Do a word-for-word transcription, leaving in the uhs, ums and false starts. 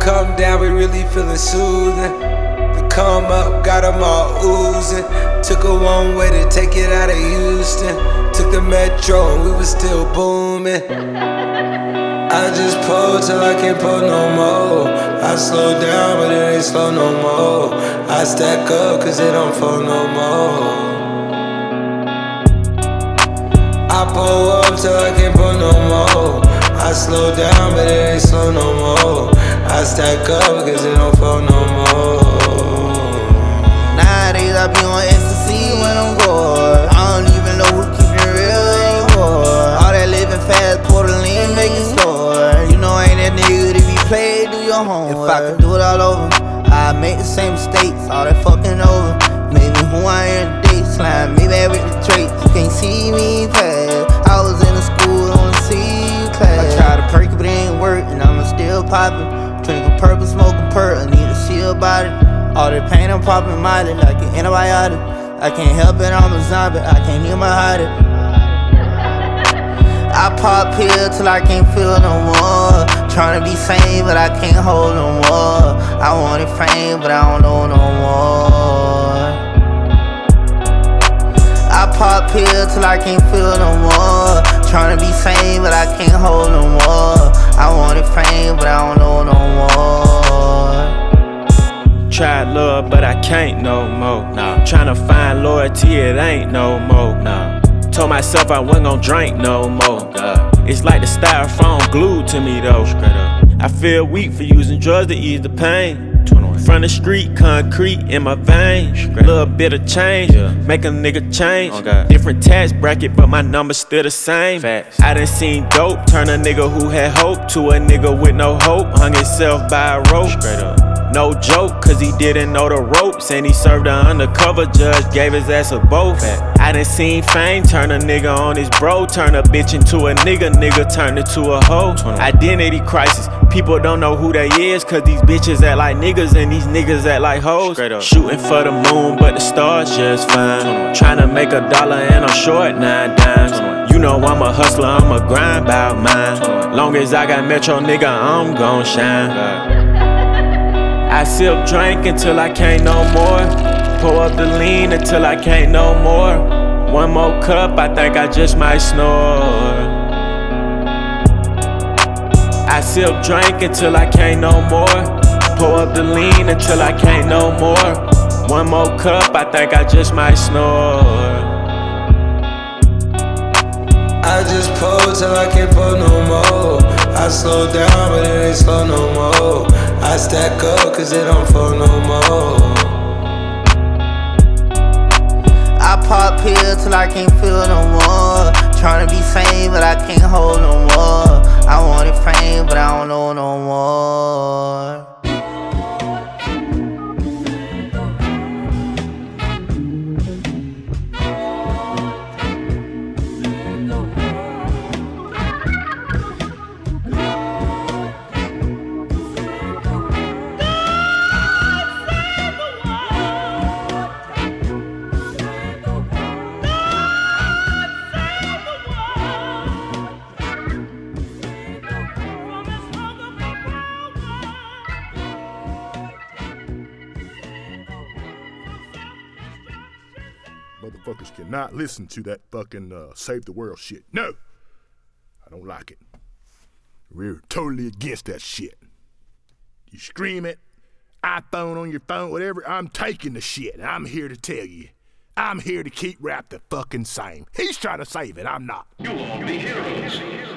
come down, we really feeling soothing. The come up, got them all oozing. Took a one way to take it out of Houston. Took the metro and we was still booming. I just pull till I can't pull no more. I slow down but it ain't slow no more. I stack up cause it don't fall no more. I pull up till I can't pull no more. I slow down but it ain't slow no more. I stack up cause it don't fall no more. Nowadays I be on ecstasy when I'm bored. I don't even know who keep it real anymore. All that living fast, Portland, make it slower. You know I ain't that nigga to be played, do your homework. If I could do it all over, I'd make the same mistakes, all that fucking over. Made me who I am today, slime me back with the traits. You can't see me past. I was in the school, don't see you class. I tried to perk it, but it ain't work, and I'm still popping. Drinking purple, smoking perk, I need to see about it. All the pain I'm popping Miley like an antibiotic. I can't help it, I'm a zombie, I can't even hide it. I pop pills till I can't feel no more. Tryna be sane, but I can't hold no more. I wanted fame, but I don't know no more. I pop pills till I can't feel no more. Tryna be sane, but I can't hold no more. I wanted fame, but I don't know no more. Tried love, but I can't no more. Nah. Tryna find loyalty, it ain't no more. Nah. Told myself I wasn't gon' drink no more. God. It's like the styrofoam glued to me though. I feel weak for using drugs to ease the pain. From the street, concrete in my veins. Little bit of change, yeah. Make a nigga change. Oh, different tax bracket, but my number's still the same. Facts. I done seen dope turn a nigga who had hope to a nigga with no hope. Hung himself by a rope. Straight up. No joke, cause he didn't know the ropes. And he served an undercover judge, gave his ass a both. Fact. I done seen fame turn a nigga on his bro. Turn a bitch into a nigga, nigga turn it to a hoe. Identity crisis, people don't know who they is. Cause these bitches act like niggas and these niggas act like hoes. Shooting for the moon, but the stars just fine. Tryna make a dollar and I'm short nine dimes. You know I'm a hustler, I'm a grind bout mine. Long as I got Metro, nigga, I'm gon' shine. I sip drink until I can't no more. Pour up the lean until I can't no more. One more cup, I think I just might snore. I sip drink until I can't no more. Pour up the lean until I can't no more. One more cup, I think I just might snore. I just pull till I can't pull no more. I slow down but it ain't slow no more. I stack up cause it don't fall no more. I pop pills till I can't feel no more. Tryna be sane but I can't hold no more. I wanted fame but I don't know no more. Motherfuckers cannot listen to that fucking uh, save the world shit. No! I don't like it. We're totally against that shit. You scream it, iPhone on your phone, whatever, I'm taking the shit. I'm here to tell you. I'm here to keep rap the fucking same. He's trying to save it, I'm not. You'll all be heroes.